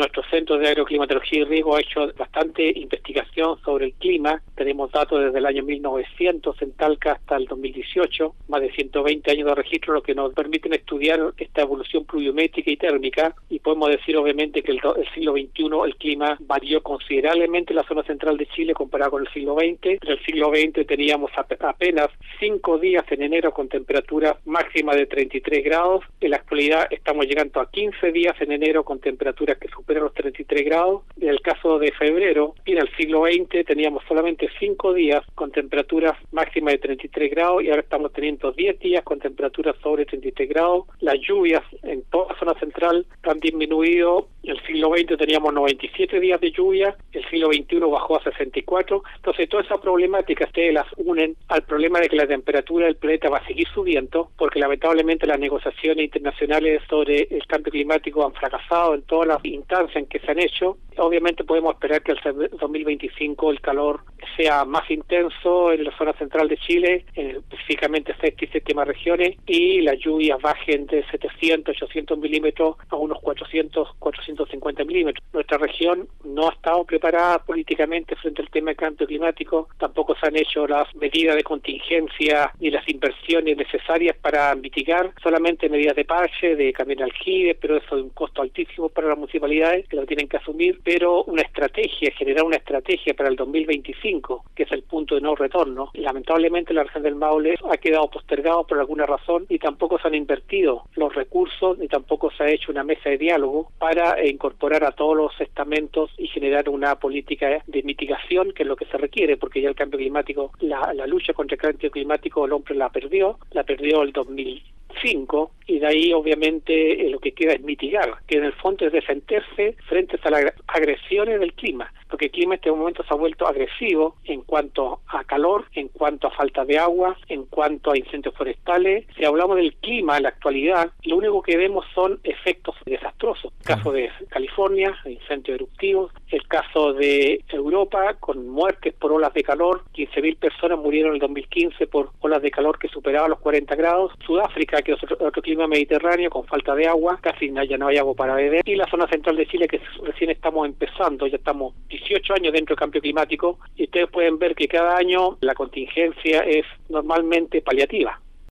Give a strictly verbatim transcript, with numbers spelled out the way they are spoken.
Nuestro Centro de Agroclimatología y Riego ha hecho bastante investigación sobre el clima. Tenemos datos desde el año mil novecientos en Talca hasta el dos mil dieciocho, más de ciento veinte años de registro, lo que nos permiten estudiar esta evolución pluviométrica y térmica, y podemos decir obviamente que el, el siglo veintiuno el clima varió considerablemente en la zona central de Chile comparado con el siglo veinte. En el siglo veinte teníamos apenas cinco días en enero con temperatura máxima de treinta y tres grados. En la actualidad estamos llegando a quince días en enero con temperaturas que superan los treinta y tres grados. En el caso de febrero, en el siglo veinte teníamos solamente cinco días con temperaturas máximas de treinta y tres grados y ahora estamos teniendo diez días con temperaturas sobre treinta y tres grados. Las lluvias en toda la zona central han disminuido. En el siglo veinte teníamos noventa y siete días de lluvia, el siglo veintiuno bajó a sesenta y cuatro. Entonces, todas esas problemáticas ustedes las unen al problema de que la temperatura del planeta va a seguir subiendo, porque lamentablemente las negociaciones internacionales sobre el cambio climático han fracasado en todas las instancias en que se han hecho. Obviamente podemos esperar que el dos mil veinticinco el calor sea más intenso en la zona central de Chile, específicamente sexta y séptima regiones, y las lluvias bajen de setecientos, ochocientos milímetros a unos cuatrocientos, cuatrocientos cincuenta milímetros. Nuestra región no ha estado preparada políticamente frente al tema del cambio climático, tampoco se han hecho las medidas de contingencia ni las inversiones necesarias para mitigar, solamente medidas de parche, de cambiar aljibes, pero eso es un costo altísimo para las municipalidades que lo tienen que asumir, pero una estrategia, generar una estrategia para el dos mil veinticinco, que es el punto de no retorno. Lamentablemente la región del Maule ha quedado postergado por alguna razón y tampoco se han invertido los recursos ni tampoco se ha hecho una mesa de diálogo para eh, incorporar a todos los estamentos y generar una política de mitigación, que es lo que se requiere, porque ya el cambio climático, la, la lucha contra el cambio climático el hombre la perdió, la perdió el dos mil cinco y de ahí obviamente eh, lo que queda es mitigar, que en el fondo es defenderse frente a las agresiones del clima, porque el clima en este momento se ha vuelto agresivo en cuanto a calor, en cuanto a falta de agua, en cuanto a incendios forestales. Si hablamos del clima en la actualidad, lo único que vemos son efectos desastrosos. El caso de California, incendios eruptivos, el caso de Europa con muertes por olas de calor, quince mil personas murieron en el dos mil quince por olas de calor que superaban los cuarenta grados, Sudáfrica, que es otro, otro clima mediterráneo con falta de agua, casi ya no hay agua para beber, y la zona central de Chile que recién estamos empezando, ya estamos dieciocho años dentro del cambio climático y ustedes pueden ver que cada año la contingencia es normalmente paliativa.